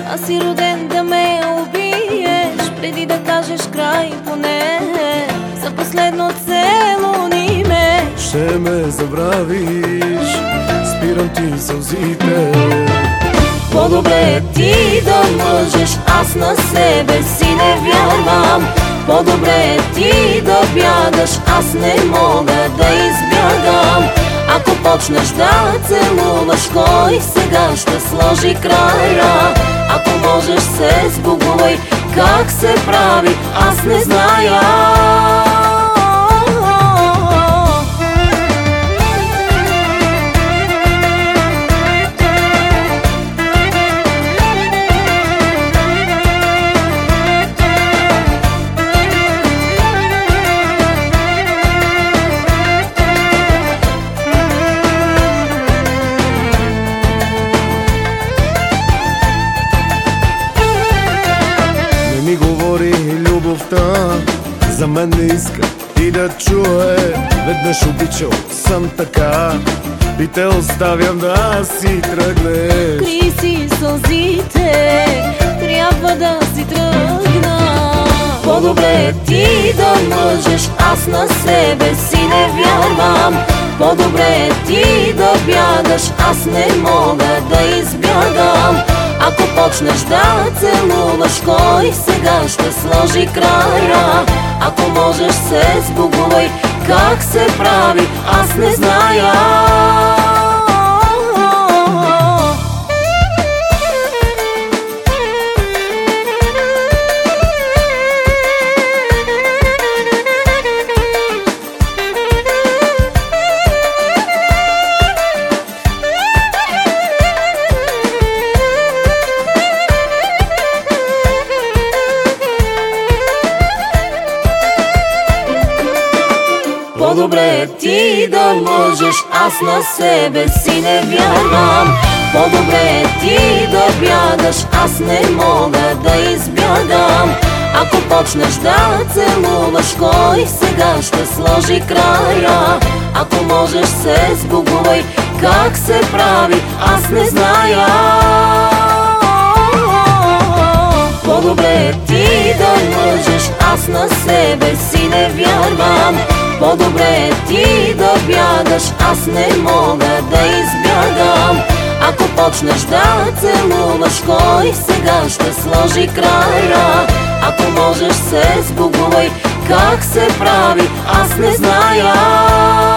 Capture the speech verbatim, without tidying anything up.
Аз си роден да ме убиеш, преди да кажеш край поне. За последно целуни ме. Ще ме забравиш, спирам ти сълзите. По-добре е ти да лъжеш, аз на себе си не вярвам. По-добре е ти да бягаш, аз не мога да избягам. Ако почнеш да целуваш, кой сега ще сложи края? Ако можеш се сбогувай, как се прави, аз не зная. Не ми говори любовта, за мен не иска и да чуе. Веднъж обичал съм така и те оставям да си тръгнеш. Кри си сълзите, трябва да си тръгна. По-добре е ти да лъжеш, аз на себе си не вярвам. По-добре е ти да бягаш, аз не мога да избягам. Ако почнеш да целуваш, кой сега ще сложи края? Ако можеш се сбогувай, как се прави, аз не зная. По-добре е ти да лъжеш, аз на себе си не вярвам. По-добре е ти да бягаш, аз не мога да избягам. Ако почнеш да целуваш, кой сега ще сложи края? Ако можеш се сбогувай, как се прави, аз не зная. По-добре е ти да лъжеш, аз на себе си не вярвам. По-добре е ти да бягаш, аз не мога да избягам. Ако почнеш да целуваш, кой сега ще сложи края? Ако можеш се сбогувай, как се прави, аз не зная.